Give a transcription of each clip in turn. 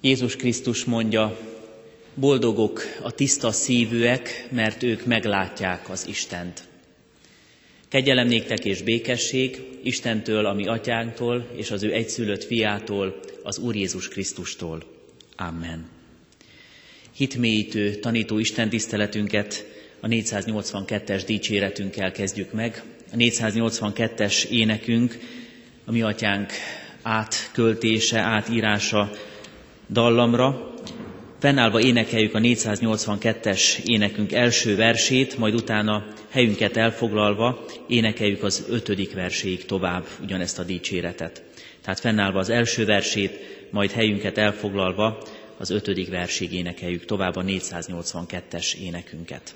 Jézus Krisztus mondja, boldogok a tiszta szívűek, mert ők meglátják az Istent. Kegyelem néktek és békesség Istentől, a mi atyánktól, és az ő egyszülött fiától, az Úr Jézus Krisztustól. Amen. Hitmélyítő, tanító istentiszteletünket a 482-es dicséretünkkel kezdjük meg. A 482-es énekünk, a mi atyánk átköltése, átírása dallamra. Fennállva énekeljük a 482-es énekünk első versét, majd utána helyünket elfoglalva énekeljük az 5. verséig tovább ugyanezt a dicséretet. Tehát fennállva az első versét, majd helyünket elfoglalva az 5. versig énekeljük tovább a 482-es énekünket.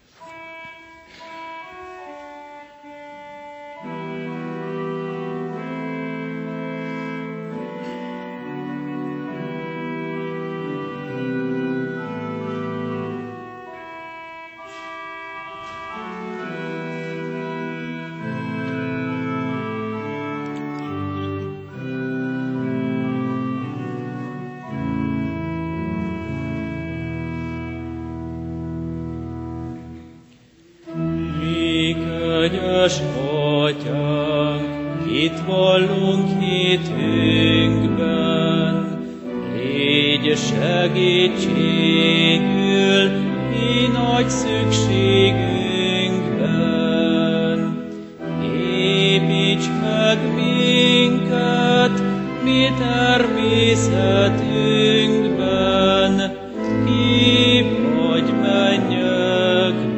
Atyánk, itt vallunk hitünkben, légy segítségül mi nagy szükségünkben. Építs meg minket, mi természetünkben, kép vagy mennyekben.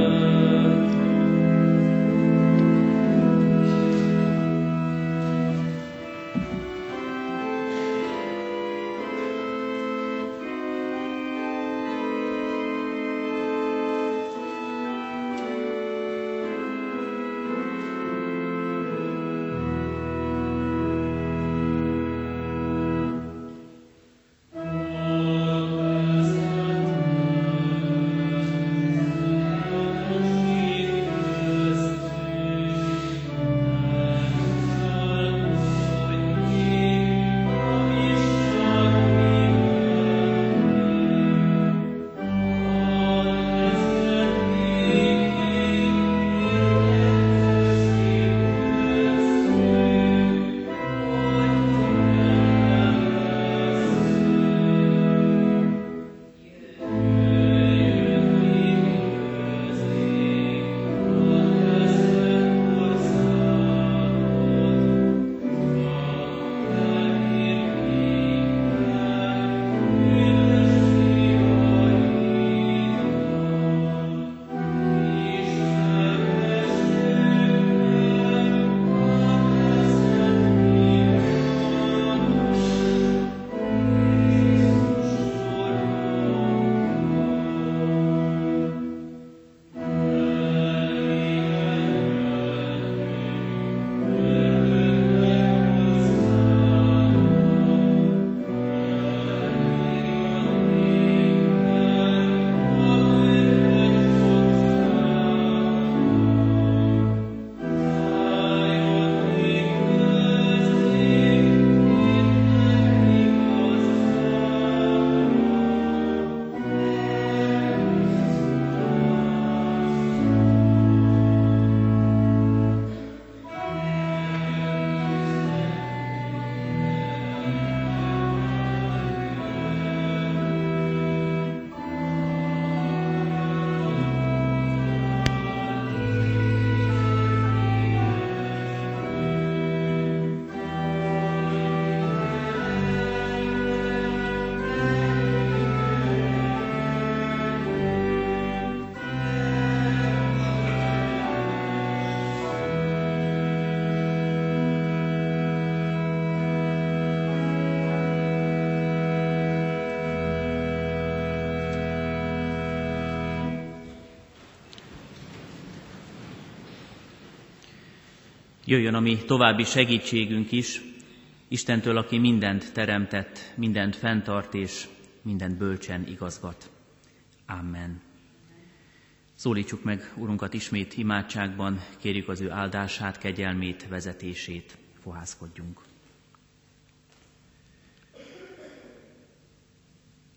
Jöjjön a mi további segítségünk is, Istentől, aki mindent teremtett, mindent fenntart és mindent bölcsen igazgat. Amen. Szólítsuk meg Urunkat ismét imádságban, kérjük az ő áldását, kegyelmét, vezetését, fohászkodjunk.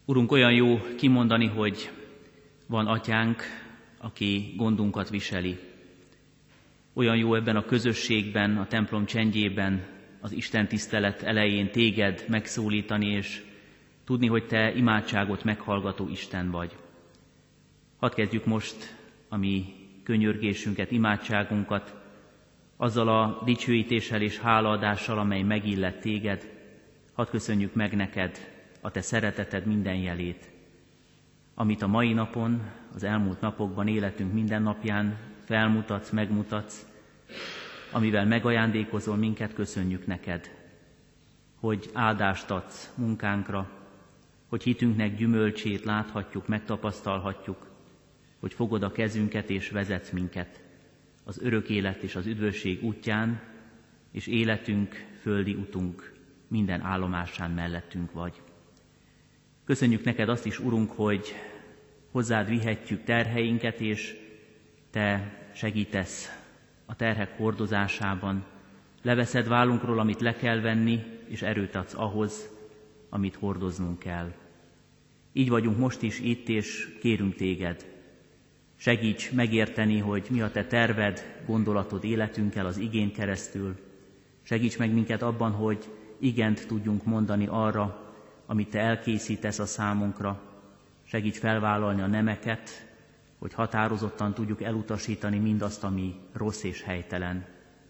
Urunk, olyan jó kimondani, hogy van atyánk, aki gondunkat viseli. Olyan jó ebben a közösségben, a templom csendjében, az Isten tisztelet elején téged megszólítani, és tudni, hogy te imádságot meghallgató Isten vagy. Hadd kezdjük most a mi könyörgésünket, imádságunkat azzal a dicsőítéssel és hálaadással, amely megillet téged. Hadd köszönjük meg neked a te szereteted minden jelét, amit a mai napon, az elmúlt napokban, életünk minden napján felmutatsz, megmutatsz, amivel megajándékozol minket, köszönjük neked, hogy áldást adsz munkánkra, hogy hitünknek gyümölcsét láthatjuk, megtapasztalhatjuk, hogy fogod a kezünket és vezetsz minket az örök élet és az üdvösség útján, és életünk, földi utunk minden állomásán mellettünk vagy. Köszönjük neked azt is, Urunk, hogy hozzád vihetjük terheinket, és te segítesz a terhek hordozásában. Leveszed vállunkról, amit le kell venni, és erőt adsz ahhoz, amit hordoznunk kell. Így vagyunk most is itt, és kérünk téged. Segíts megérteni, hogy mi a te terved, gondolatod életünkkel az igén keresztül. Segíts meg minket abban, hogy igent tudjunk mondani arra, amit te elkészítesz a számunkra. Segíts felvállalni a nemeket, hogy határozottan tudjuk elutasítani mindazt, ami rossz és helytelen.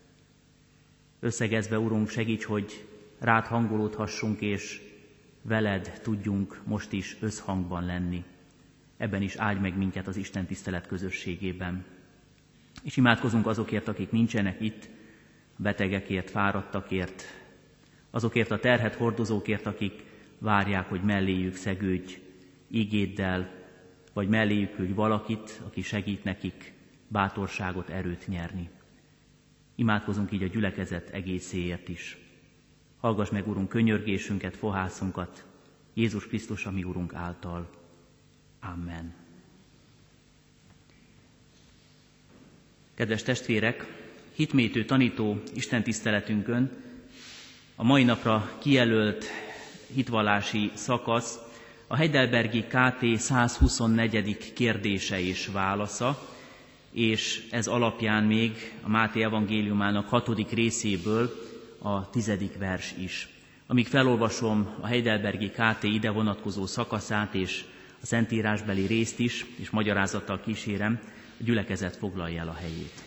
Összegezve, Urunk, segíts, hogy rád hangolódhassunk, és veled tudjunk most is összhangban lenni. Ebben is áldj meg minket az Isten tisztelet közösségében. És imádkozunk azokért, akik nincsenek itt, betegekért, fáradtakért, azokért a terhet hordozókért, akik várják, hogy melléjük szegődj ígéddel, vagy melléjük küldj valakit, aki segít nekik bátorságot, erőt nyerni. Imádkozunk így a gyülekezet egészéért is. Hallgass meg, Urunk, könyörgésünket, fohászunkat, Jézus Krisztus, a mi Urunk által. Amen. Kedves testvérek, hitmétő tanító istentiszteletünkön a mai napra kijelölt hitvallási szakasz a Heidelbergi KT 124. kérdése és válasza, és ez alapján még a Máté evangéliumának 6. részéből a 10. vers is. Amíg felolvasom a Heidelbergi KT ide vonatkozó szakaszát és a szentírásbeli részt is, és magyarázattal kísérem, a gyülekezet foglalja el a helyét.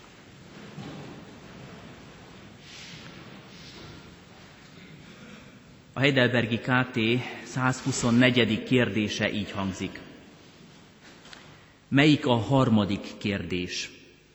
A Heidelbergi KT 124. kérdése így hangzik. Melyik a harmadik kérdés?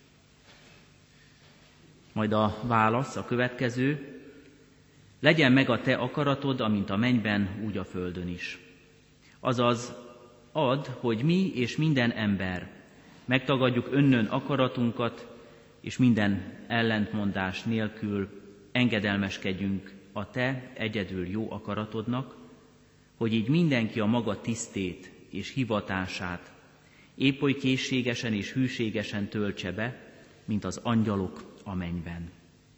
Majd a válasz a következő. Legyen meg a te akaratod, amint a mennyben, úgy a földön is. Azaz, add, hogy mi és minden ember megtagadjuk önnön akaratunkat, és minden ellentmondás nélkül engedelmeskedjünk a te egyedül jó akaratodnak, hogy így mindenki a maga tisztét és hivatását épp oly készségesen és hűségesen töltse be, mint az angyalok a mennyben.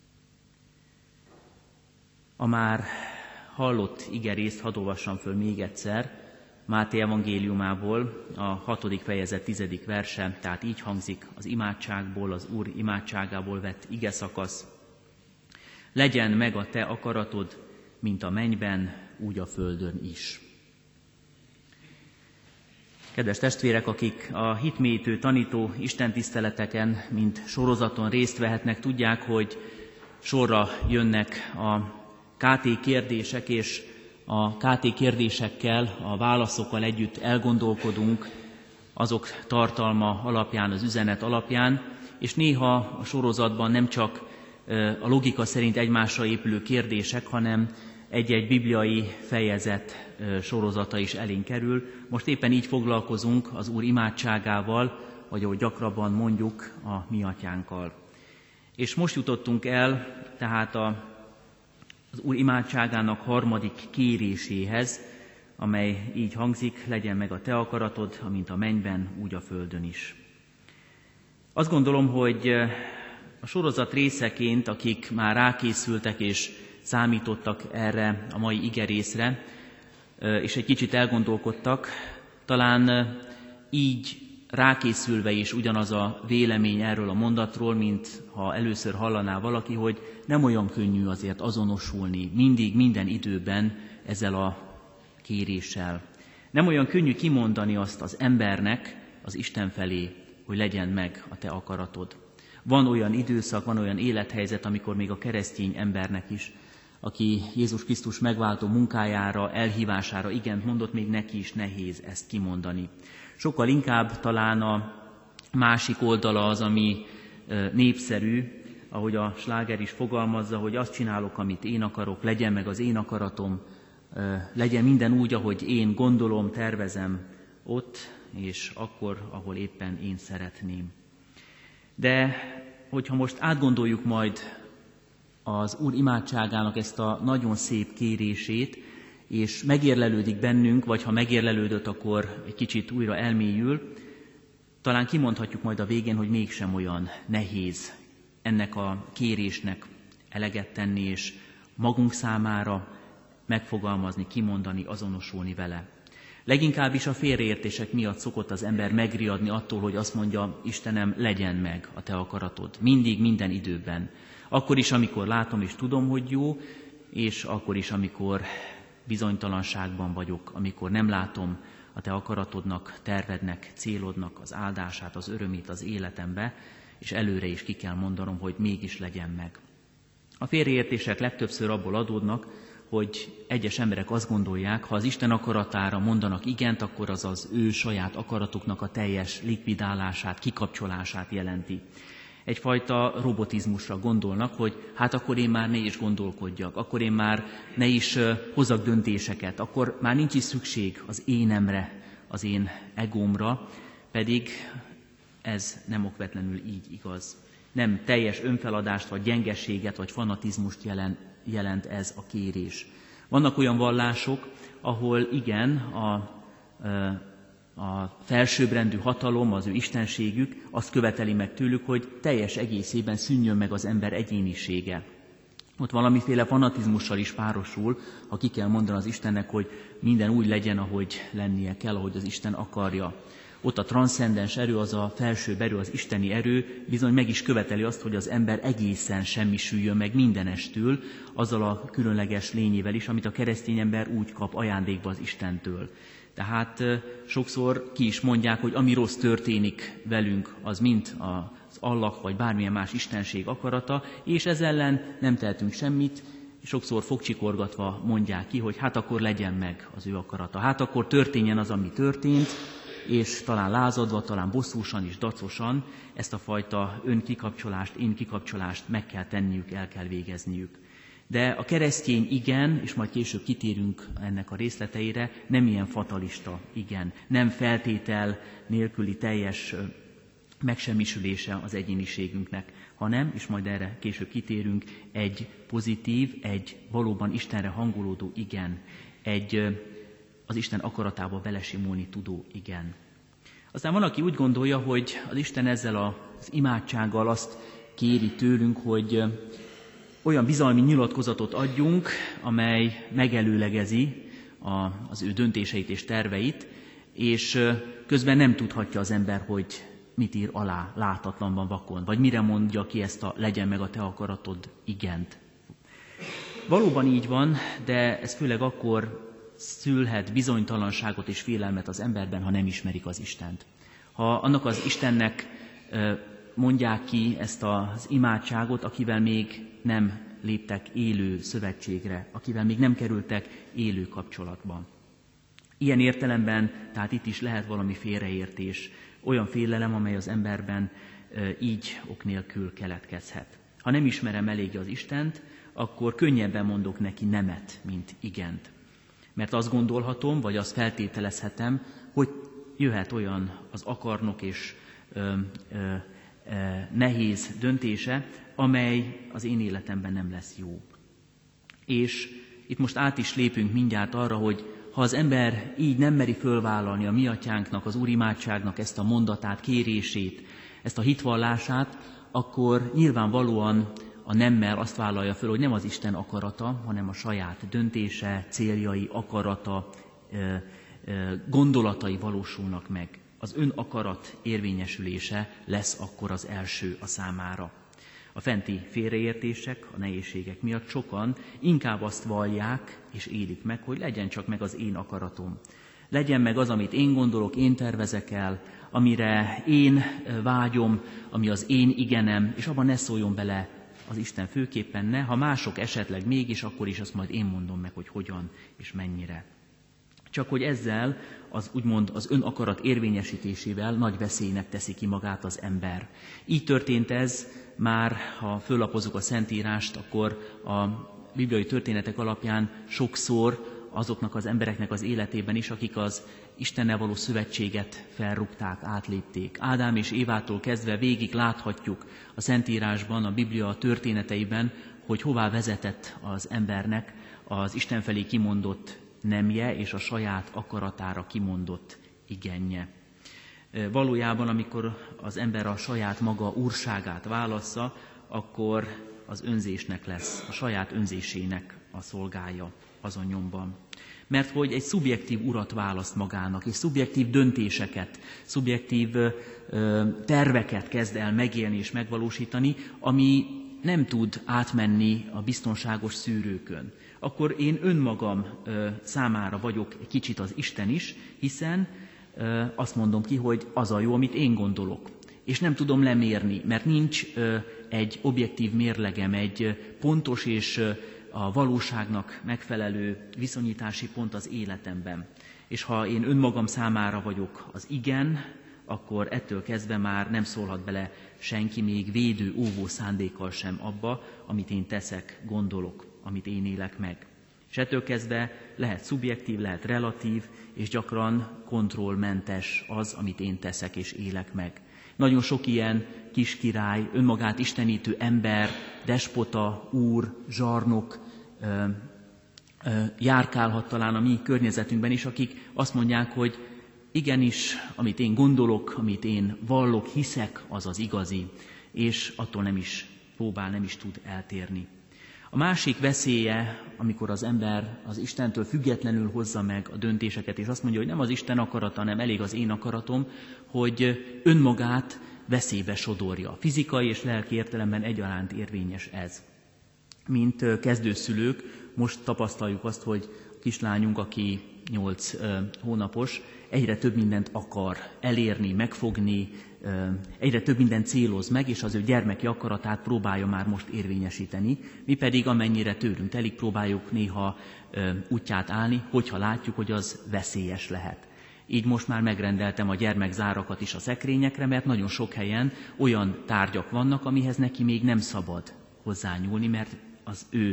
A már hallott igerészt hadd olvassam föl még egyszer, Máté evangéliumából, a 6. fejezet 10. verse, tehát így hangzik az imádságból, az Úr imádságából vett igeszakasz. Legyen meg a te akaratod, mint a mennyben, úgy a földön is. Kedves testvérek, akik a hitmélyítő tanító istentiszteleteken, mint sorozaton részt vehetnek, tudják, hogy sorra jönnek a KT kérdések, és a KT kérdésekkel, a válaszokkal együtt elgondolkodunk azok tartalma alapján, az üzenet alapján, és néha a sorozatban nem csak a logika szerint egymásra épülő kérdések, hanem egy-egy bibliai fejezet sorozata is elénk kerül. Most éppen így foglalkozunk az Úr imádságával, vagy ahogy gyakrabban mondjuk, a mi atyánkkal. És most jutottunk el tehát az Úr imádságának harmadik kéréséhez, amely így hangzik, legyen meg a te akaratod, amint a mennyben, úgy a földön is. Azt gondolom, hogy a sorozat részeként, akik már rákészültek és számítottak erre a mai igerészre, és egy kicsit elgondolkodtak, talán így rákészülve is ugyanaz a vélemény erről a mondatról, mint ha először hallaná valaki, hogy nem olyan könnyű azért azonosulni mindig, minden időben ezzel a kéréssel. Nem olyan könnyű kimondani azt az embernek, az Isten felé, hogy legyen meg a te akaratod. Van olyan időszak, van olyan élethelyzet, amikor még a keresztény embernek is, aki Jézus Krisztus megváltó munkájára, elhívására igent mondott, még neki is nehéz ezt kimondani. Sokkal inkább talán a másik oldala az, ami népszerű, ahogy a sláger is fogalmazza, hogy azt csinálok, amit én akarok, legyen meg az én akaratom, legyen minden úgy, ahogy én gondolom, tervezem ott, és akkor, ahol éppen én szeretném. De hogyha most átgondoljuk majd az Úr imádságának ezt a nagyon szép kérését, és megérlelődik bennünk, vagy ha megérlelődött, akkor egy kicsit újra elmélyül, talán kimondhatjuk majd a végén, hogy mégsem olyan nehéz ennek a kérésnek eleget tenni, és magunk számára megfogalmazni, kimondani, azonosulni vele. Leginkább is a félreértések miatt szokott az ember megriadni attól, hogy azt mondja, Istenem, legyen meg a te akaratod. Mindig, minden időben. Akkor is, amikor látom és tudom, hogy jó, és akkor is, amikor bizonytalanságban vagyok, amikor nem látom a te akaratodnak, tervednek, célodnak az áldását, az örömét az életembe, és előre is ki kell mondanom, hogy mégis legyen meg. A félreértések legtöbbször abból adódnak, hogy egyes emberek azt gondolják, ha az Isten akaratára mondanak igent, akkor az az ő saját akaratuknak a teljes likvidálását, kikapcsolását jelenti. Egyfajta robotizmusra gondolnak, hogy hát akkor én már ne is gondolkodjak, akkor én már ne is hozzak döntéseket, akkor már nincs is szükség az énemre, az én egómra, pedig ez nem okvetlenül így igaz. Nem teljes önfeladást, vagy gyengeséget, vagy fanatizmust jelent ez a kérés. Vannak olyan vallások, ahol igen, a felsőbbrendű hatalom, az ő istenségük azt követeli meg tőlük, hogy teljes egészében szűnjön meg az ember egyénisége. Ott valamiféle fanatizmussal is párosul, ha ki kell mondani az Istennek, hogy minden úgy legyen, ahogy lennie kell, ahogy az Isten akarja. Ott a transzcendens erő, az a felsőbb erő, az isteni erő bizony meg is követeli azt, hogy az ember egészen semmisüljön meg mindenestül, azzal a különleges lényével is, amit a keresztény ember úgy kap ajándékba az Istentől. Tehát sokszor ki is mondják, hogy ami rossz történik velünk, az mind az Allah vagy bármilyen más istenség akarata, és ez ellen nem tehetünk semmit, sokszor fogcsikorgatva mondják ki, hogy hát akkor legyen meg az ő akarata. Hát akkor történjen az, ami történt, és talán lázadva, talán bosszúsan és dacosan ezt a fajta önkikapcsolást, én kikapcsolást meg kell tenniük, el kell végezniük. De a keresztény igen, és majd később kitérünk ennek a részleteire, nem ilyen fatalista igen, nem feltétel nélküli teljes megsemmisülése az egyéniségünknek, hanem, és majd erre később kitérünk, egy pozitív, egy valóban Istenre hangolódó igen, egy az Isten akaratába belesimulni tudó igen. Aztán van, aki úgy gondolja, hogy az Isten ezzel az imádsággal azt kéri tőlünk, hogy olyan bizalmi nyilatkozatot adjunk, amely megelőlegezi az ő döntéseit és terveit, és közben nem tudhatja az ember, hogy mit ír alá látatlanban vakon, vagy mire mondja ki ezt a legyen meg a te akaratod igent. Valóban így van, de ez főleg akkor szülhet bizonytalanságot és félelmet az emberben, ha nem ismerik az Istent. Ha annak az Istennek mondják ki ezt az imádságot, akivel még nem léptek élő szövetségre, akivel még nem kerültek élő kapcsolatba. Ilyen értelemben, tehát itt is lehet valami félreértés, olyan félelem, amely az emberben így ok nélkül keletkezhet. Ha nem ismerem eléggé az Istent, akkor könnyebben mondok neki nemet, mint igent. Mert azt gondolhatom, vagy azt feltételezhetem, hogy jöhet olyan az akarnok és nehéz döntése, amely az én életemben nem lesz jó. És itt most át is lépünk mindjárt arra, hogy ha az ember így nem meri fölvállalni a mi atyánknak, az úrimádságnak ezt a mondatát, kérését, ezt a hitvallását, akkor nyilvánvalóan a nemmel azt vállalja föl, hogy nem az Isten akarata, hanem a saját döntése, céljai, akarata, gondolatai valósulnak meg. Az önakarat érvényesülése lesz akkor az első a számára. A fenti félreértések, a nehézségek miatt sokan inkább azt vallják és élik meg, hogy legyen csak meg az én akaratom. Legyen meg az, amit én gondolok, én tervezek el, amire én vágyom, ami az én igenem, és abban ne szóljon bele az Isten főképpen, ne, ha mások esetleg mégis, akkor is azt majd én mondom meg, hogy hogyan és mennyire. Csak hogy ezzel úgymond az önakarat érvényesítésével nagy veszélynek teszi ki magát az ember. Így történt ez már, ha föllapozzuk a Szentírást, akkor a bibliai történetek alapján sokszor azoknak az embereknek az életében is, akik az Istennel való szövetséget felrúgták, átlépték. Ádám és Évától kezdve végig láthatjuk a Szentírásban, a Biblia történeteiben, hogy hová vezetett az embernek az Isten felé kimondott nemje és a saját akaratára kimondott igenje. Valójában, amikor az ember a saját maga úrságát válassza, akkor az önzésnek lesz, a saját önzésének a szolgája azon nyomban. Mert hogy egy szubjektív urat választ magának, és szubjektív döntéseket, szubjektív terveket kezd el megélni és megvalósítani, ami nem tud átmenni a biztonságos szűrőkön. Akkor én önmagam számára vagyok egy kicsit az Isten is, hiszen azt mondom ki, hogy az a jó, amit én gondolok. És nem tudom lemérni, mert nincs egy objektív mérlegem, egy pontos és a valóságnak megfelelő viszonyítási pont az életemben. És ha én önmagam számára vagyok az igen, akkor ettől kezdve már nem szólhat bele senki, még védő, óvó szándékkal sem abba, amit én teszek, gondolok, amit én élek meg. És ettől kezdve lehet szubjektív, lehet relatív, és gyakran kontrollmentes az, amit én teszek és élek meg. Nagyon sok ilyen kis király, önmagát istenítő ember, despota, úr, zsarnok járkálhat talán a mi környezetünkben is, akik azt mondják, hogy igenis, amit én gondolok, amit én vallok, hiszek, az az igazi, és attól nem is próbál, nem is tud eltérni. A másik veszélye, amikor az ember az Istentől függetlenül hozza meg a döntéseket, és azt mondja, hogy nem az Isten akarata, nem elég az én akaratom, hogy önmagát veszélybe sodorja. Fizikai és lelki értelemben egyaránt érvényes ez. Mint kezdőszülők, most tapasztaljuk azt, hogy a kislányunk, aki 8 hónapos, egyre több mindent akar elérni, megfogni, egyre több mindent céloz meg, és az ő gyermeki akaratát próbálja már most érvényesíteni. Mi pedig amennyire tőlünk telik, próbáljuk néha útját állni, hogyha látjuk, hogy az veszélyes lehet. Így most már megrendeltem a gyermekzárakat is a szekrényekre, mert nagyon sok helyen olyan tárgyak vannak, amihez neki még nem szabad hozzányúlni, mert az ő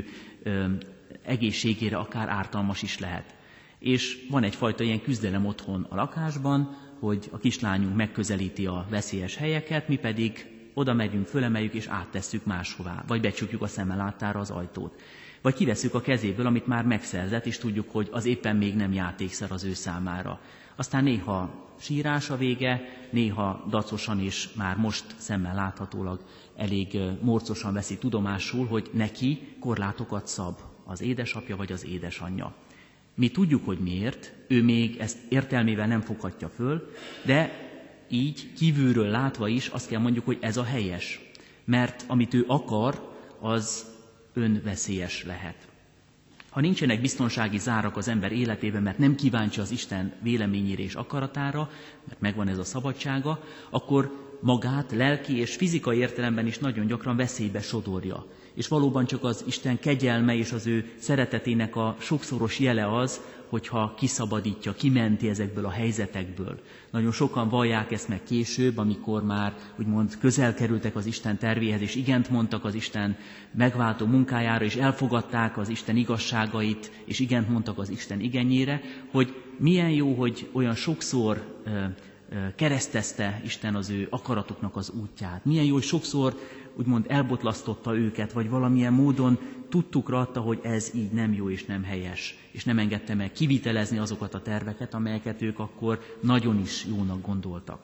egészségére akár ártalmas is lehet. És van egyfajta ilyen küzdelem otthon a lakásban, hogy a kislányunk megközelíti a veszélyes helyeket, mi pedig oda megyünk, fölemeljük és áttesszük máshová, vagy becsukjuk a szeme láttára az ajtót. Vagy kivesszük a kezéből, amit már megszerzett, és tudjuk, hogy az éppen még nem játékszer az ő számára. Aztán néha sírás a vége, néha dacosan és már most szemmel láthatólag elég morcosan veszi tudomásul, hogy neki korlátokat szab az édesapja vagy az édesanyja. Mi tudjuk, hogy miért, ő még ezt értelmével nem foghatja föl, de így kívülről látva is azt kell mondjuk, hogy ez a helyes. Mert amit ő akar, az önveszélyes lehet. Ha nincsenek biztonsági zárak az ember életében, mert nem kíváncsi az Isten véleményére és akaratára, mert megvan ez a szabadsága, akkor magát lelki és fizikai értelemben is nagyon gyakran veszélybe sodorja. És valóban csak az Isten kegyelme és az ő szeretetének a sokszoros jele az, hogyha kiszabadítja, kimenti ezekből a helyzetekből. Nagyon sokan vallják ezt meg később, amikor már úgymond közel kerültek az Isten tervéhez, és igent mondtak az Isten megváltó munkájára, és elfogadták az Isten igazságait, és igent mondtak az Isten igenjére, hogy milyen jó, hogy olyan sokszor keresztezte Isten az ő akaratoknak az útját. Milyen jó, hogy sokszor úgymond elbotlasztotta őket, vagy valamilyen módon tudtukra adta, hogy ez így nem jó és nem helyes, és nem engedte meg kivitelezni azokat a terveket, amelyeket ők akkor nagyon is jónak gondoltak.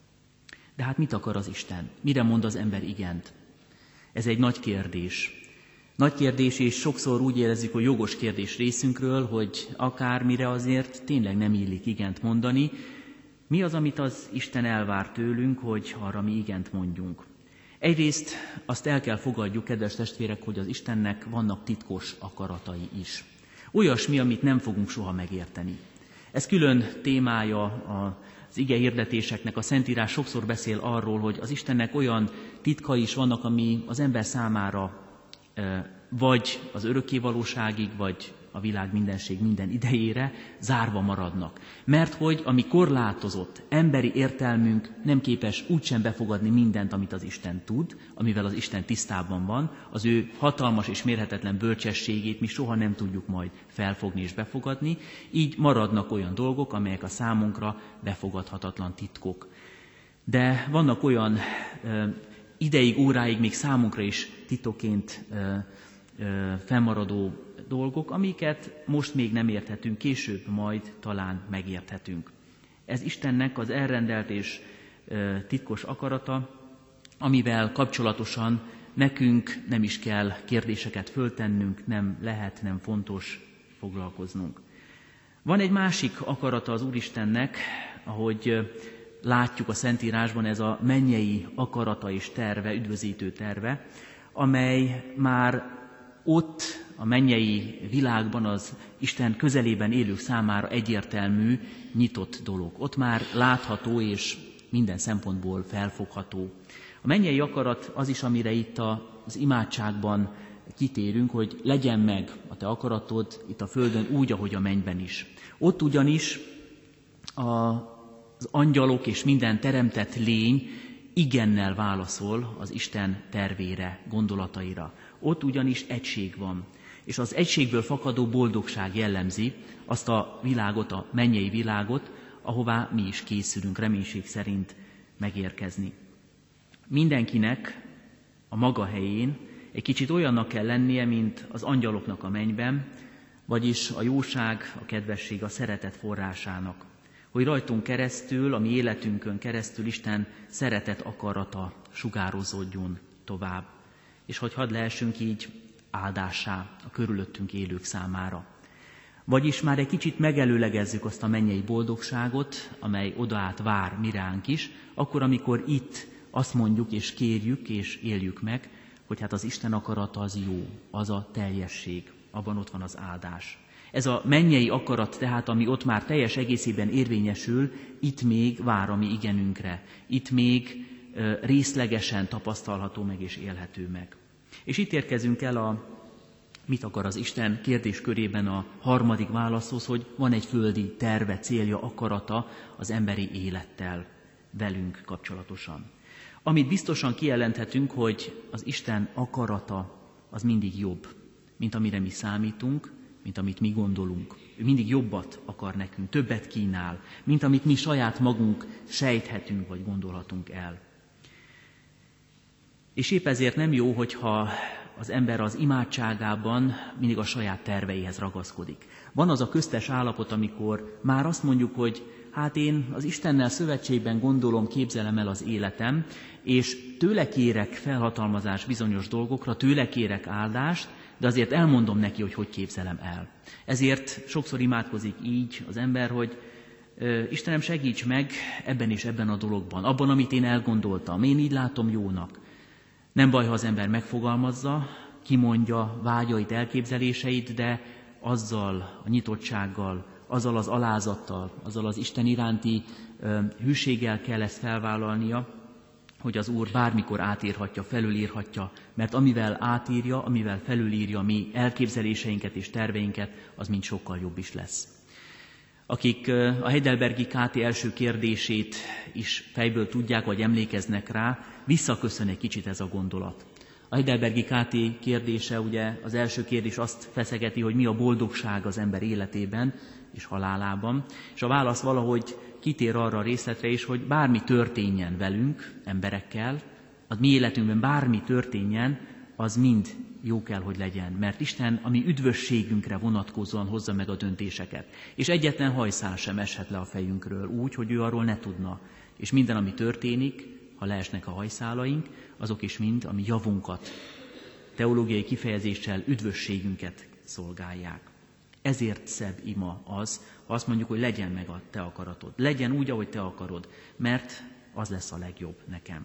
De hát mit akar az Isten? Mire mond az ember igent? Ez egy nagy kérdés. Nagy kérdés, és sokszor úgy érezzük, hogy jogos kérdés részünkről, hogy akármire azért tényleg nem illik igent mondani. Mi az, amit az Isten elvár tőlünk, hogy arra mi igent mondjunk? Egyrészt azt el kell fogadjuk, kedves testvérek, hogy az Istennek vannak titkos akaratai is. Olyasmi, amit nem fogunk soha megérteni. Ez külön témája az ige hirdetéseknek. A Szentírás sokszor beszél arról, hogy az Istennek olyan titkai is vannak, ami az ember számára vagy az örökké valóságig, vagy a világ mindenség minden idejére zárva maradnak. Mert hogy a mi korlátozott emberi értelmünk nem képes úgysem befogadni mindent, amit az Isten tud, amivel az Isten tisztában van, az ő hatalmas és mérhetetlen bölcsességét mi soha nem tudjuk majd felfogni és befogadni, így maradnak olyan dolgok, amelyek a számunkra befogadhatatlan titkok. De vannak olyan ideig, óráig még számunkra is titokként fennmaradó dolgok, amiket most még nem érthetünk, később majd talán megérthetünk. Ez Istennek az elrendelt és titkos akarata, amivel kapcsolatosan nekünk nem is kell kérdéseket föltennünk, nem lehet, nem fontos foglalkoznunk. Van egy másik akarata az Úristennek, ahogy látjuk a Szentírásban, ez a mennyei akarata és terve, üdvözítő terve, amely már ott a mennyei világban az Isten közelében élők számára egyértelmű, nyitott dolog. Ott már látható és minden szempontból felfogható. A mennyei akarat az is, amire itt az imádságban kitérünk, hogy legyen meg a te akaratod itt a földön úgy, ahogy a mennyben is. Ott ugyanis az angyalok és minden teremtett lény igennel válaszol az Isten tervére, gondolataira. Ott ugyanis egység van, és az egységből fakadó boldogság jellemzi azt a világot, a mennyei világot, ahová mi is készülünk reménység szerint megérkezni. Mindenkinek a maga helyén egy kicsit olyannak kell lennie, mint az angyaloknak a mennyben, vagyis a jóság, a kedvesség, a szeretet forrásának. Hogy rajtunk keresztül, a mi életünkön keresztül Isten szeretet akarata sugározódjon tovább. És hogy hadd lehessünk így áldássá a körülöttünk élők számára. Vagyis már egy kicsit megelőlegezzük azt a mennyei boldogságot, amely odaát vár mi ránk is, akkor, amikor itt azt mondjuk és kérjük és éljük meg, hogy hát az Isten akarata az jó, az a teljesség, abban ott van az áldás. Ez a mennyei akarat tehát, ami ott már teljes egészében érvényesül, itt még vár a mi igenünkre, itt még részlegesen tapasztalható meg és élhető meg. És itt érkezünk el a mit akar az Isten kérdéskörében a harmadik válaszhoz, hogy van egy földi terve, célja, akarata az emberi élettel velünk kapcsolatosan. Amit biztosan kijelenthetünk, hogy az Isten akarata az mindig jobb, mint amire mi számítunk, mint amit mi gondolunk. Ő mindig jobbat akar nekünk, többet kínál, mint amit mi saját magunk sejthetünk vagy gondolhatunk el. És épp ezért nem jó, hogyha az ember az imádságában mindig a saját terveihez ragaszkodik. Van az a köztes állapot, amikor már azt mondjuk, hogy hát én az Istennel szövetségben gondolom, képzelem el az életem, és tőle kérek felhatalmazás bizonyos dolgokra, tőle kérek áldást, de azért elmondom neki, hogy hogy képzelem el. Ezért sokszor imádkozik így az ember, hogy Istenem, segíts meg ebben és ebben a dologban, abban, amit én elgondoltam, én így látom jónak. Nem baj, ha az ember megfogalmazza, kimondja vágyait, elképzeléseit, de azzal a nyitottsággal, azzal az alázattal, azzal az Isten iránti hűséggel kell ezt felvállalnia, hogy az Úr bármikor átírhatja, felülírhatja, mert amivel átírja, amivel felülírja mi elképzeléseinket és terveinket, az mind sokkal jobb is lesz. Akik a Heidelbergi KT első kérdését is fejből tudják, vagy emlékeznek rá, visszaköszön egy kicsit ez a gondolat. A Heidelbergi KT kérdése, ugye az első kérdés azt feszegeti, hogy mi a boldogság az ember életében és halálában, és a válasz valahogy kitér arra a részletre is, hogy bármi történjen velünk, emberekkel, a mi életünkben bármi történjen, az mind jó kell, hogy legyen, mert Isten a mi üdvösségünkre vonatkozóan hozza meg a döntéseket. És egyetlen hajszál sem eshet le a fejünkről úgy, hogy ő arról ne tudna. És minden, ami történik, ha leesnek a hajszálaink, azok is mind a mi javunkat teológiai kifejezéssel üdvösségünket szolgálják. Ezért szebb ima az, ha azt mondjuk, hogy legyen meg a te akaratod. Legyen úgy, ahogy te akarod, mert az lesz a legjobb nekem.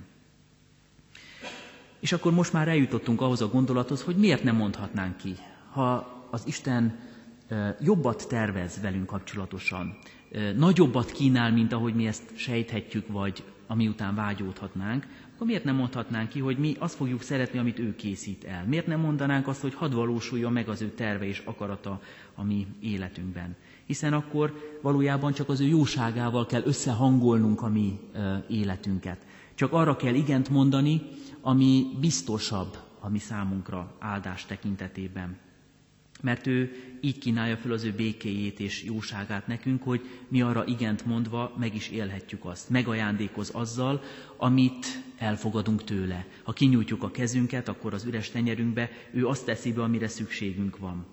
És akkor most már eljutottunk ahhoz a gondolathoz, hogy miért nem mondhatnánk ki, ha az Isten jobbat tervez velünk kapcsolatosan, nagyobbat kínál, mint ahogy mi ezt sejthetjük, vagy ami után vágyódhatnánk, akkor miért nem mondhatnánk ki, hogy mi azt fogjuk szeretni, amit ő készít el? Miért nem mondanánk azt, hogy hadd valósuljon meg az ő terve és akarata a mi életünkben? Hiszen akkor valójában csak az ő jóságával kell összehangolnunk a mi életünket. Csak arra kell igent mondani, ami biztosabb a mi számunkra áldás tekintetében. Mert ő így kínálja föl az ő békéjét és jóságát nekünk, hogy mi arra igent mondva meg is élhetjük azt. Megajándékoz azzal, amit elfogadunk tőle. Ha kinyújtjuk a kezünket, akkor az üres tenyerünkbe ő azt teszi be, amire szükségünk van.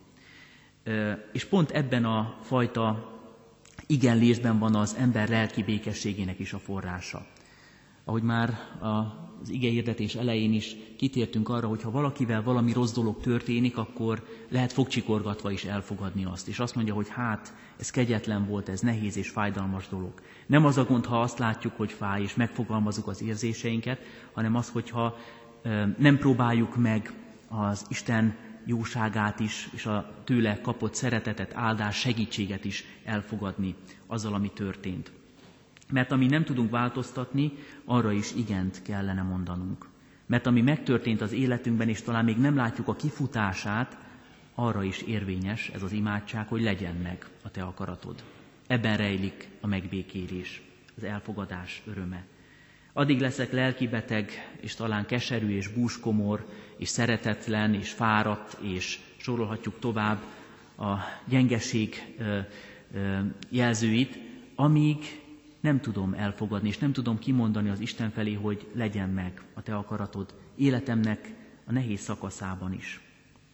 És pont ebben a fajta igenlésben van az ember lelki békességének is a forrása. Ahogy már az igehirdetés elején is kitértünk arra, hogy ha valakivel valami rossz dolog történik, akkor lehet fogcsikorgatva is elfogadni azt. És azt mondja, hogy hát, ez kegyetlen volt, ez nehéz és fájdalmas dolog. Nem az a gond, ha azt látjuk, hogy fáj, és megfogalmazzuk az érzéseinket, hanem az, hogyha nem próbáljuk meg az Isten jóságát is, és a tőle kapott szeretetet, áldás, segítséget is elfogadni azzal, ami történt. Mert ami nem tudunk változtatni, arra is igent kellene mondanunk. Mert ami megtörtént az életünkben, és talán még nem látjuk a kifutását, arra is érvényes ez az imádság, hogy legyen meg a te akaratod. Ebben rejlik a megbékélés, az elfogadás öröme. Addig leszek lelkibeteg, és talán keserű, és búskomor, és szeretetlen, és fáradt, és sorolhatjuk tovább a gyengeség jelzőit, amíg nem tudom elfogadni, és nem tudom kimondani az Isten felé, hogy legyen meg a te akaratod életemnek a nehéz szakaszában is.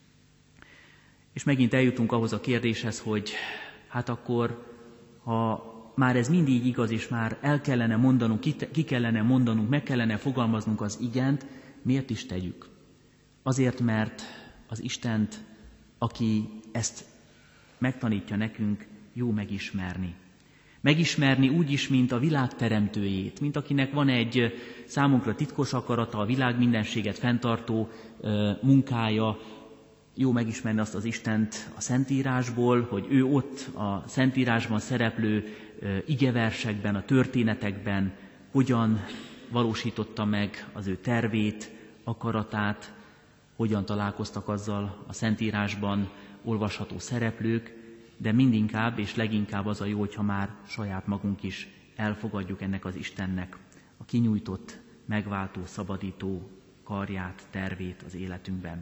És megint eljutunk ahhoz a kérdéshez, hogy hát akkor, ha már ez mindig igaz, és már el kellene mondanunk, ki kellene mondanunk, meg kellene fogalmaznunk az igent, miért is tegyük? Azért, mert az Istent, aki ezt megtanítja nekünk, jó megismerni. Megismerni úgy is, mint a világ teremtőjét, mint akinek van egy számunkra titkos akarata, a világ mindenséget fenntartó munkája. Jó megismerni azt az Istent a Szentírásból, hogy ő ott a Szentírásban szereplő igeversekben, a történetekben hogyan valósította meg az ő tervét, akaratát, hogyan találkoztak azzal a Szentírásban olvasható szereplők, de mindinkább és leginkább az a jó, hogyha már saját magunk is elfogadjuk ennek az Istennek a kinyújtott, megváltó, szabadító karját, tervét az életünkben.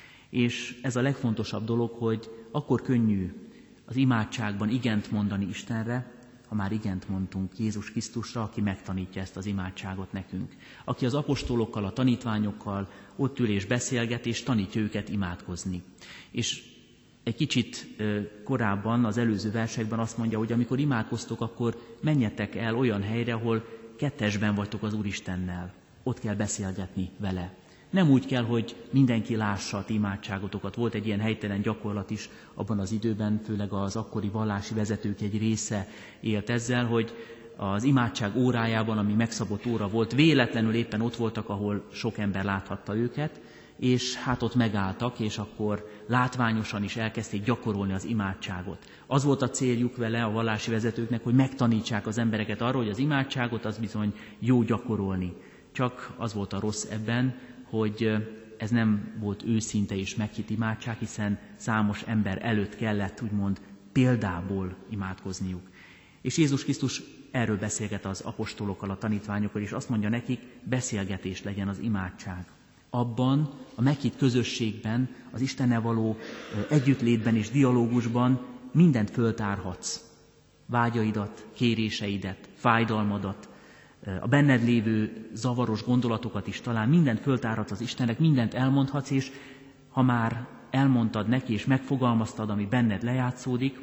És ez a legfontosabb dolog, hogy akkor könnyű az imádságban igent mondani Istenre, ha már igent mondtunk Jézus Krisztusra, aki megtanítja ezt az imádságot nekünk. Aki az apostolokkal, a tanítványokkal ott ül és beszélget, és tanítja őket imádkozni. És egy kicsit korábban, az előző versekben azt mondja, hogy amikor imádkoztok, akkor menjetek el olyan helyre, ahol kettesben vagytok az Úristennel. Ott kell beszélgetni vele. Nem úgy kell, hogy mindenki lássa a ti imádságotokat. Volt egy ilyen helytelen gyakorlat is abban az időben, főleg az akkori vallási vezetők egy része élt ezzel, hogy az imádság órájában, ami megszabott óra volt, véletlenül éppen ott voltak, ahol sok ember láthatta őket, és hát ott megálltak, és akkor látványosan is elkezdték gyakorolni az imádságot. Az volt a céljuk vele, a vallási vezetőknek, hogy megtanítsák az embereket arról, hogy az imádságot az bizony jó gyakorolni. Csak az volt a rossz ebben, hogy ez nem volt őszinte és meghitt imádság, hiszen számos ember előtt kellett úgymond példából imádkozniuk. És Jézus Krisztus erről beszélget az apostolokkal, a tanítványokkal, és azt mondja nekik, beszélgetés legyen az imádság. Abban, a meghitt közösségben, az Istennel való együttlétben és dialógusban mindent föltárhatsz. Vágyaidat, kéréseidet, fájdalmadat, a benned lévő zavaros gondolatokat is talán mindent föltárhatsz az Istennek, mindent elmondhatsz, és ha már elmondtad neki, és megfogalmaztad, ami benned lejátszódik,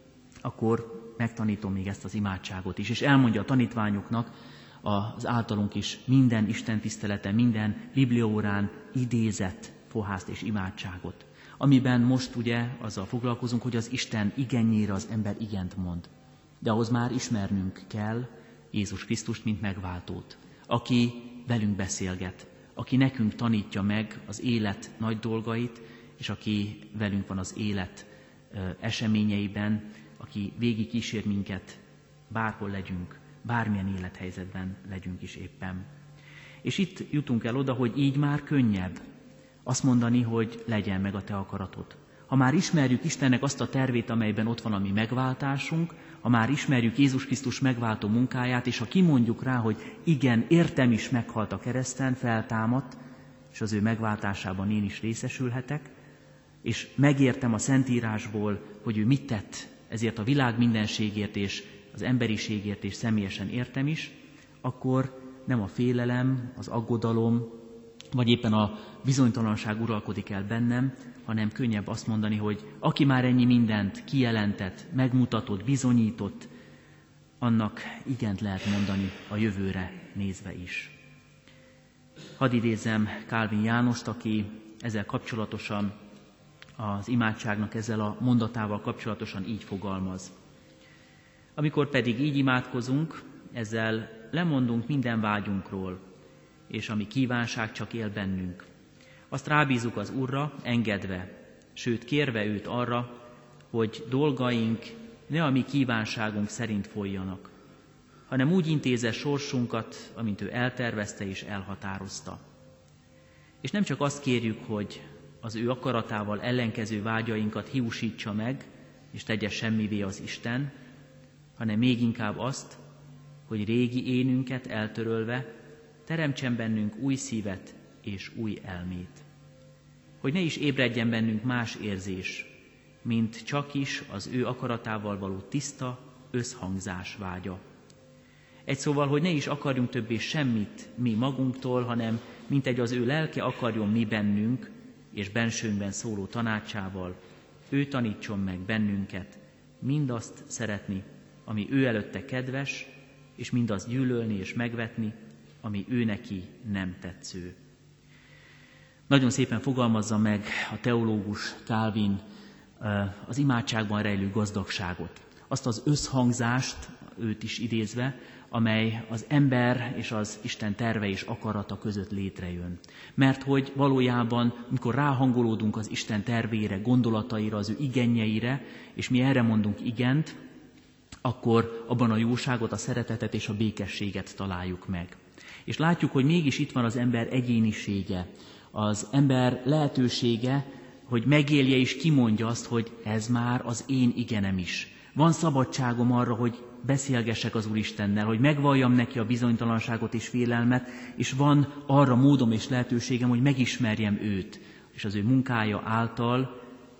akkor megtanítom még ezt az imádságot is. És elmondja a tanítványoknak az általunk is minden istentiszteleten, minden bibliaórán idézett fohászt és imádságot, amiben most ugye azzal foglalkozunk, hogy az Isten igenjére az ember igent mond. De ahhoz már ismernünk kell Jézus Krisztust, mint megváltót, aki velünk beszélget, aki nekünk tanítja meg az élet nagy dolgait, és aki velünk van az élet eseményeiben, aki végig kísér minket, bárhol legyünk, bármilyen élethelyzetben legyünk is éppen. És itt jutunk el oda, hogy így már könnyebb azt mondani, hogy legyen meg a te akaratod. Ha már ismerjük Istennek azt a tervét, amelyben ott van a mi megváltásunk, ha már ismerjük Jézus Krisztus megváltó munkáját, és ha kimondjuk rá, hogy igen, értem is, meghalt a kereszten, feltámadt, és az ő megváltásában én is részesülhetek, és megértem a Szentírásból, hogy ő mit tett ezért a világ mindenségért és az emberiségért, és személyesen értem is, akkor nem a félelem, az aggodalom, vagy éppen a bizonytalanság uralkodik el bennem, hanem könnyebb azt mondani, hogy aki már ennyi mindent kijelentett, megmutatott, bizonyított, annak igent lehet mondani a jövőre nézve is. Hadd idézzem Kálvin Jánost, aki ezzel kapcsolatosan, az imádságnak ezzel a mondatával kapcsolatosan így fogalmaz. Amikor pedig így imádkozunk, ezzel lemondunk minden vágyunkról, és ami kívánság csak él bennünk. Azt rábízunk az Úrra, engedve, sőt kérve őt arra, hogy dolgaink ne a mi kívánságunk szerint folyjanak, hanem úgy intézze sorsunkat, amint ő eltervezte és elhatározta. És nem csak azt kérjük, hogy az ő akaratával ellenkező vágyainkat hiúsítsa meg, és tegye semmivé az Isten, hanem még inkább azt, hogy régi énünket eltörölve teremtsen bennünk új szívet és új elmét. Hogy ne is ébredjen bennünk más érzés, mint csak is az ő akaratával való tiszta összhangzás vágya. Egy szóval, hogy ne is akarjunk többé semmit mi magunktól, hanem mintegy az ő lelke akarjon mi bennünk, és bensőnkben szóló tanácsával, ő tanítson meg bennünket mindazt szeretni, ami ő előtte kedves, és mindazt gyűlölni és megvetni, ami ő neki nem tetsző. Nagyon szépen fogalmazza meg a teológus Kálvin az imádságban rejlő gazdagságot. Azt az összhangzást, őt is idézve, amely az ember és az Isten terve és akarata között létrejön. Mert hogy valójában, amikor ráhangolódunk az Isten tervére, gondolataira, az ő igenjeire, és mi erre mondunk igent, akkor abban a jóságot, a szeretetet és a békességet találjuk meg. És látjuk, hogy mégis itt van az ember egyénisége, az ember lehetősége, hogy megélje és kimondja azt, hogy ez már az én igenem is. Van szabadságom arra, hogy beszélgessek az Úristennel, hogy megvalljam neki a bizonytalanságot és félelmet, és van arra módom és lehetőségem, hogy megismerjem őt, és az ő munkája által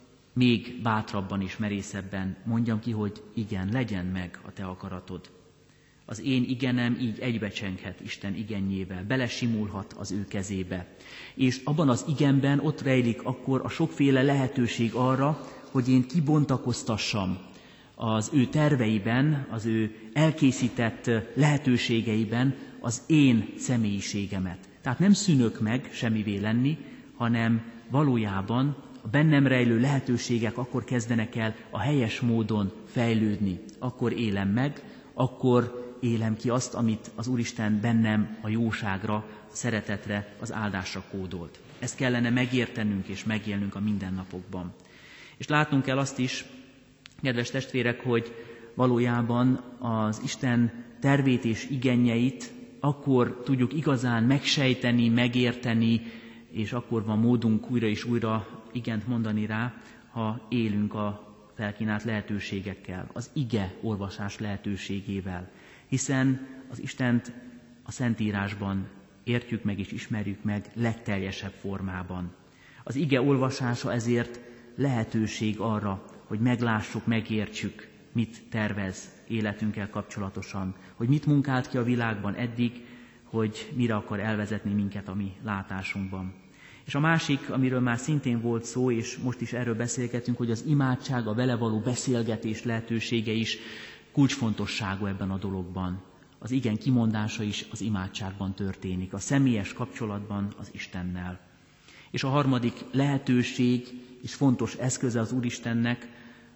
még bátrabban és merészebben mondjam ki, hogy igen, legyen meg a te akaratod. Az én igenem így egybecsenghet Isten igenjével, belesimulhat az ő kezébe. És abban az igenben ott rejlik akkor a sokféle lehetőség arra, hogy én kibontakoztassam az ő terveiben, az ő elkészített lehetőségeiben az én személyiségemet. Tehát nem szűnök meg semmivé lenni, hanem valójában a bennem rejlő lehetőségek akkor kezdenek el a helyes módon fejlődni. Akkor élem meg, akkor élem ki azt, amit az Úristen bennem a jóságra, a szeretetre, az áldásra kódolt. Ezt kellene megértenünk és megélnünk a mindennapokban. És látnunk kell azt is, kedves testvérek, hogy valójában az Isten tervét és igenjeit akkor tudjuk igazán megsejteni, megérteni, és akkor van módunk újra és újra igent mondani rá, ha élünk a felkínált lehetőségekkel, az ige olvasás lehetőségével. Hiszen az Istent a Szentírásban értjük meg és ismerjük meg legteljesebb formában. Az ige olvasása ezért lehetőség arra, hogy meglássuk, megértsük, mit tervez életünkkel kapcsolatosan, hogy mit munkált ki a világban eddig, hogy mire akar elvezetni minket a mi látásunkban. És a másik, amiről már szintén volt szó, és most is erről beszélgetünk, hogy az imádság, a vele való beszélgetés lehetősége is kulcsfontosságú ebben a dologban. Az igen kimondása is az imádságban történik, a személyes kapcsolatban az Istennel. És a harmadik lehetőség és fontos eszköze az Úristennek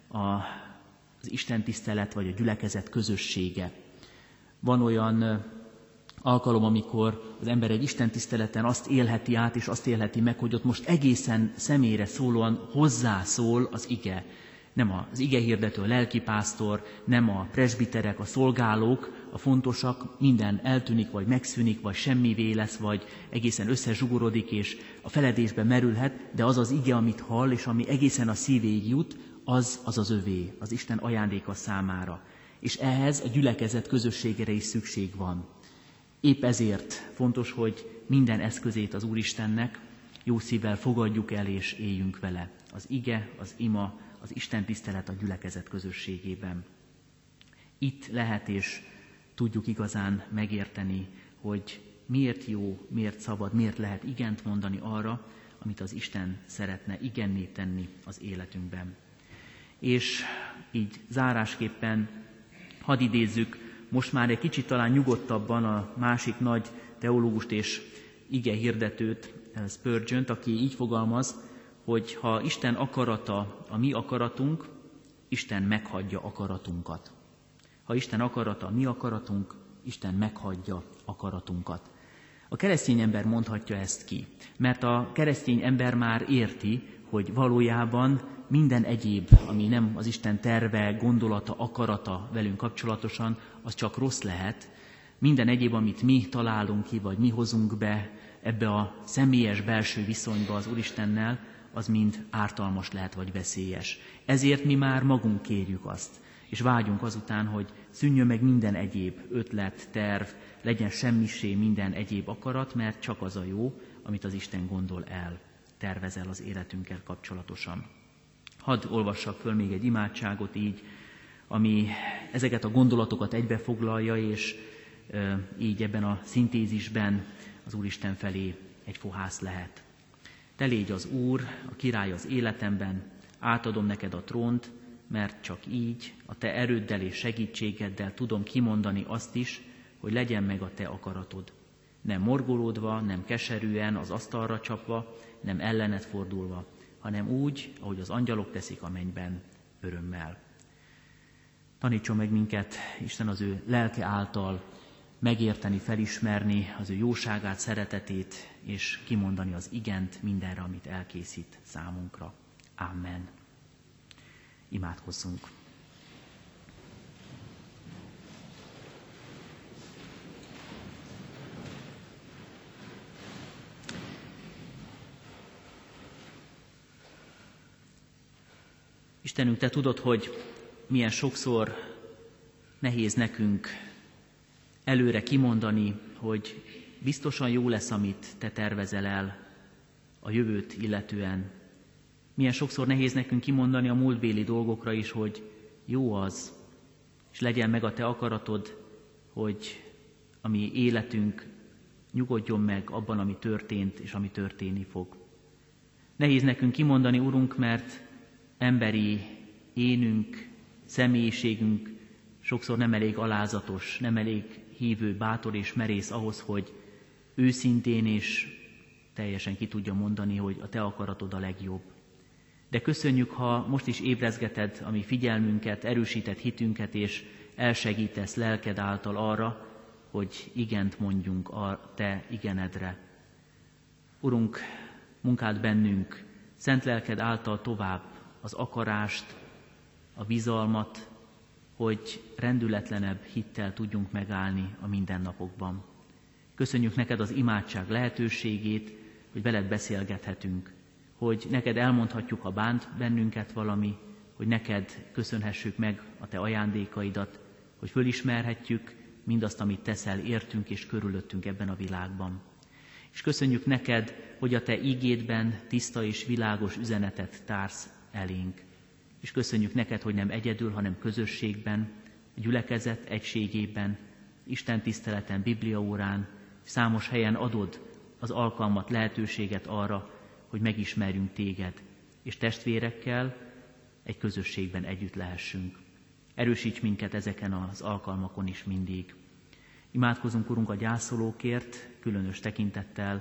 az istentisztelet vagy a gyülekezet közössége. Van olyan alkalom, amikor az ember egy istentiszteleten azt élheti át és azt élheti meg, hogy ott most egészen személyre szólóan hozzászól az ige. Nem az igehirdető, a lelkipásztor, nem a presbiterek, a szolgálók, a fontosak, minden eltűnik, vagy megszűnik, vagy semmivé lesz, vagy egészen összezsugorodik, és a feledésbe merülhet, de az az ige, amit hall, és ami egészen a szívéig jut, az övé, az Isten ajándéka számára. És ehhez a gyülekezet közösségére is szükség van. Épp ezért fontos, hogy minden eszközét az Úristennek jó szívvel fogadjuk el és éljünk vele. Az ige, az ima, az Isten tisztelet a gyülekezet közösségében. Itt lehet és tudjuk igazán megérteni, hogy miért jó, miért szabad, miért lehet igent mondani arra, amit az Isten szeretne igenné tenni az életünkben. És így zárásképpen hadd idézzük most már egy kicsit talán nyugodtabban a másik nagy teológust és ige hirdetőt, Spurgeont, aki így fogalmaz, hogy ha Isten akarata a mi akaratunk, Isten meghagyja akaratunkat. Ha Isten akarata a mi akaratunk, Isten meghagyja akaratunkat. A keresztény ember mondhatja ezt ki, mert a keresztény ember már érti, hogy valójában minden egyéb, ami nem az Isten terve, gondolata, akarata velünk kapcsolatosan, az csak rossz lehet. Minden egyéb, amit mi találunk ki, vagy mi hozunk be ebbe a személyes belső viszonyba az Úristennel, az mind ártalmas lehet, vagy veszélyes. Ezért mi már magunk kérjük azt, és vágyunk azután, hogy szűnjön meg minden egyéb ötlet, terv, legyen semmisé minden egyéb akarat, mert csak az a jó, amit az Isten gondol el, tervez el az életünkkel kapcsolatosan. Hadd olvassak föl még egy imádságot így, ami ezeket a gondolatokat egybefoglalja, és így ebben a szintézisben az Úristen felé egy fohász lehet. Te légy az Úr, a király az életemben, átadom neked a trónt, mert csak így, a te erőddel és segítségeddel tudom kimondani azt is, hogy legyen meg a te akaratod. Nem morgolódva, nem keserűen, az asztalra csapva, nem ellened fordulva, hanem úgy, ahogy az angyalok teszik a mennyben, örömmel. Tanítson meg minket Isten az ő lelke által megérteni, felismerni az ő jóságát, szeretetét, és kimondani az igent mindenre, amit elkészít számunkra. Amen. Imádkozzunk. Istenünk, te tudod, hogy milyen sokszor nehéz nekünk előre kimondani, hogy biztosan jó lesz, amit te tervezel el a jövőt illetően. Milyen sokszor nehéz nekünk kimondani a múltbéli dolgokra is, hogy jó az, és legyen meg a te akaratod, hogy a mi életünk nyugodjon meg abban, ami történt, és ami történni fog. Nehéz nekünk kimondani, Urunk, mert emberi énünk, személyiségünk sokszor nem elég alázatos, nem elég hívő, bátor és merész ahhoz, hogy őszintén és teljesen ki tudja mondani, hogy a te akaratod a legjobb. De köszönjük, ha most is ébrezgeted a mi figyelmünket, erősíted hitünket, és elsegítesz lelked által arra, hogy igent mondjunk a te igenedre. Urunk, munkáld bennünk, szent lelked által tovább az akarást, a bizalmat, hogy rendületlenebb hittel tudjunk megállni a mindennapokban. Köszönjük neked az imádság lehetőségét, hogy veled beszélgethetünk, hogy neked elmondhatjuk, ha bánt bennünket valami, hogy neked köszönhessük meg a te ajándékaidat, hogy fölismerhetjük mindazt, amit teszel értünk és körülöttünk ebben a világban. És köszönjük neked, hogy a te ígédben tiszta és világos üzenetet társz elénk. És köszönjük neked, hogy nem egyedül, hanem közösségben, a gyülekezet egységében, Isten tiszteleten, bibliaórán, számos helyen adod az alkalmat, lehetőséget arra, hogy megismerjünk téged, és testvérekkel egy közösségben együtt lehessünk. Erősíts minket ezeken az alkalmakon is mindig. Imádkozunk, Urunk, a gyászolókért, különös tekintettel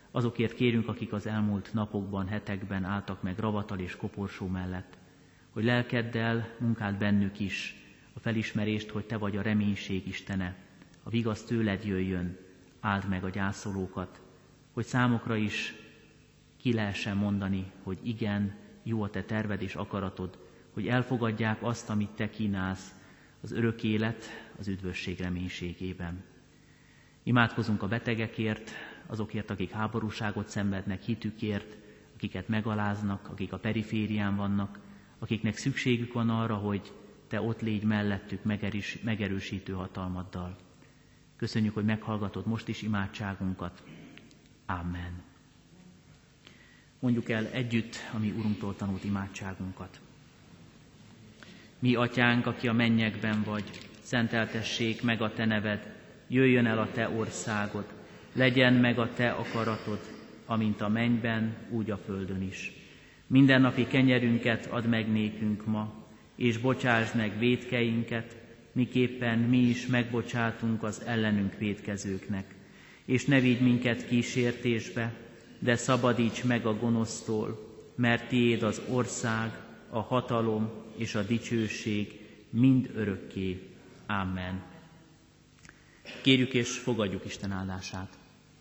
Azokért kérünk, akik az elmúlt napokban, hetekben álltak meg ravatal és koporsó mellett, hogy lelkeddel munkáld bennük is a felismerést, hogy Te vagy a reménység Istene, a vigasz tőled jöjjön, áld meg a gyászolókat, hogy számokra is ki lehessen mondani, hogy igen, jó a Te terved és akaratod, hogy elfogadják azt, amit Te kínálsz, az örök élet, az üdvösség reménységében. Imádkozunk a betegekért, azokért, akik háborúságot szenvednek hitükért, akiket megaláznak, akik a periférián vannak, akiknek szükségük van arra, hogy Te ott légy mellettük megerősítő hatalmaddal. Köszönjük, hogy meghallgatod most is imádságunkat. Amen. Mondjuk el együtt a mi Urunktól tanult imádságunkat. Mi, Atyánk, aki a mennyekben vagy, szenteltessék meg a Te neved, jöjjön el a Te országod, legyen meg a Te akaratod, amint a mennyben, úgy a földön is. Mindennapi kenyerünket add meg nékünk ma, és bocsásd meg vétkeinket, miképpen mi is megbocsátunk az ellenünk vétkezőknek. És ne vigy minket kísértésbe, de szabadíts meg a gonosztól, mert Tiéd az ország, a hatalom és a dicsőség mind örökké. Amen. Kérjük és fogadjuk Isten áldását.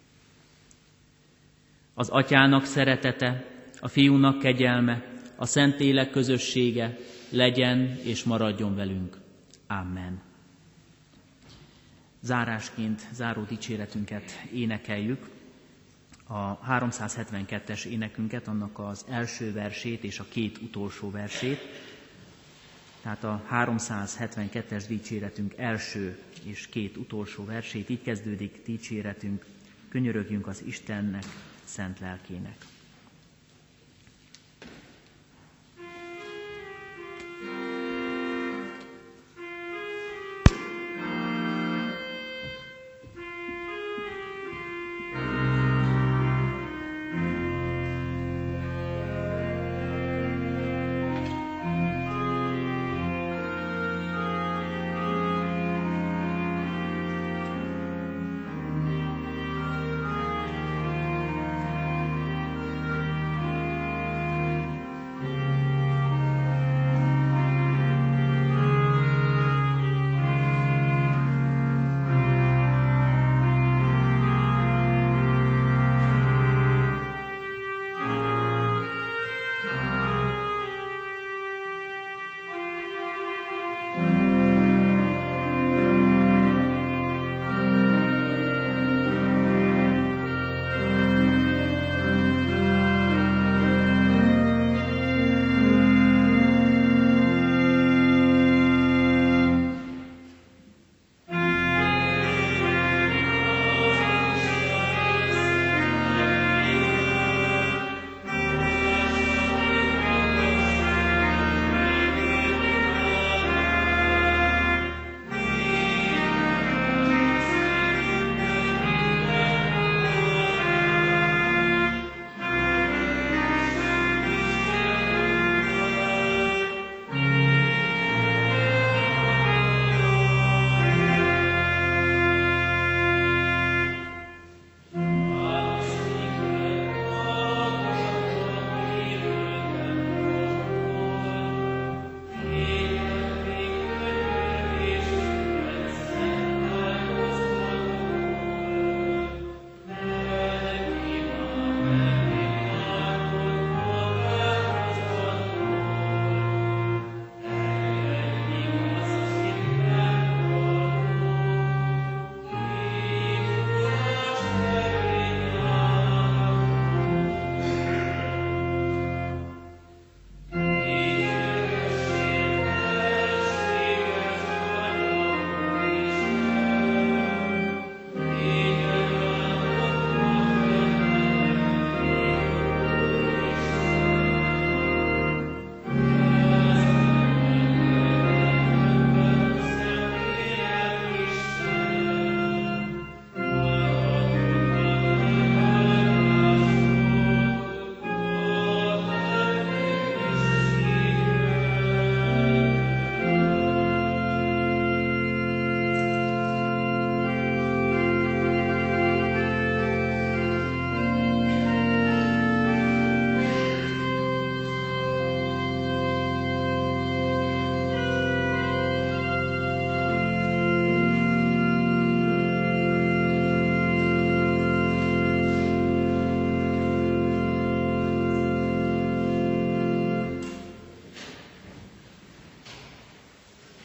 Az Atyának szeretete, a Fiúnak kegyelme, a Szentlélek közössége legyen és maradjon velünk. Amen. Zárásként záró dicséretünket énekeljük, a 372-es énekünket, annak az első versét és a két utolsó versét. Tehát a 372-es dicséretünk első és két utolsó versét. Így kezdődik dicséretünk: könyörögjünk az Istennek, szent lelkének.